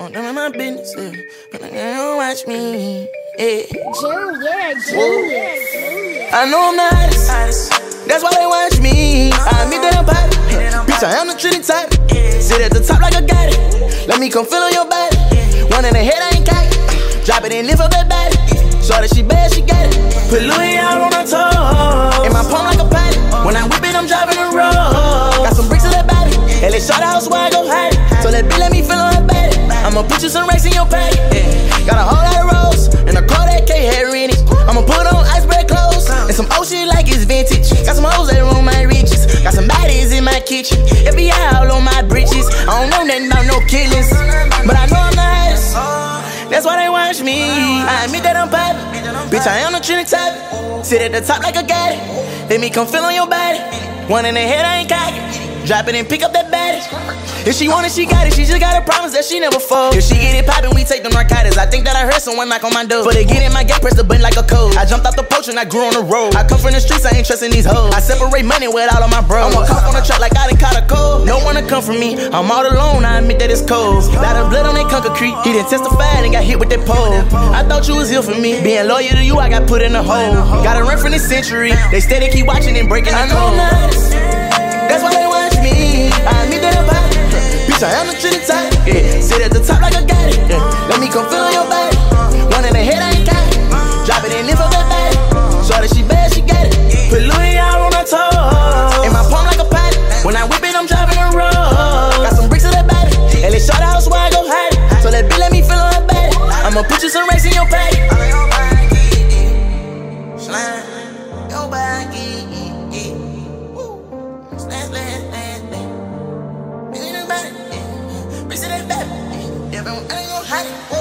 don't know my business, but they don't watch me. Junior. I know I'm the hottest, that's why they watch me. I admit that I'm poppin', bitch, I am the trendy type. Sit at the top like I got it, let me come feel on your body. One in the head, I ain't cocky, drop it and lift up that body. Shorty, she bad, she got it. Put Louis out on her toes, in my palm like a potty. When I whip it, I'm driving the road. Got some bricks in that body, and they shot house where I go hide it. So that bitch let me feel on her body. I'ma put you some racks in your pack. Got a whole lot of rolls, and a car that K hair in it. I'ma put on iceberg clothes, and some old shit like it's vintage. Got some hoes that roam my riches, got some bodies in my kitchen. FBI all on my britches. I don't know nothing about no killings, but I know I'm the hottest, that's why they watch me. I admit that I'm poppin', bitch, I am the trendy type. Sit at the top like I got it, let me come feel on your body. One in the head, I ain't cocky, drop it and pick up that body. If she want it, she got it, she just gotta promise that she never fold. If she get it poppin', we take the narcotics. I think that I heard someone knock on my door. But they get in my gap, press the button like a code. I jumped off the porch and I grew on the road. I come from the streets, I ain't trusting these hoes. I separate money with all of my bros. I'ma cop on the truck like I done caught a cold. No one to come from me, I'm all alone, I admit that it's cold. Lot of blood on that concrete, he done testified and got hit with that pole. I thought you was here for me, being loyal to you, I got put in a hole. Gotta run from this century, they steady keep watching and breaking the code. That's why they watch me, I admit that I'm poppin', bitch, I am the trendy type. Sit at the top like I got it, let me come feel on your body. One in the head, I ain't cocky, drop it and lift up that body. Shorty, she bad, she got it. Put Louis out on her toes, in my palm like a potty. When I whip it, I'm driving the road. Got some bricks in that body, and they shot house where I go hide it. So that bitch let me feel on her body. I'ma put you some racks in your pack. Slime, your body. Bitch, that baby. Yeah, but I ain't gon' hide it.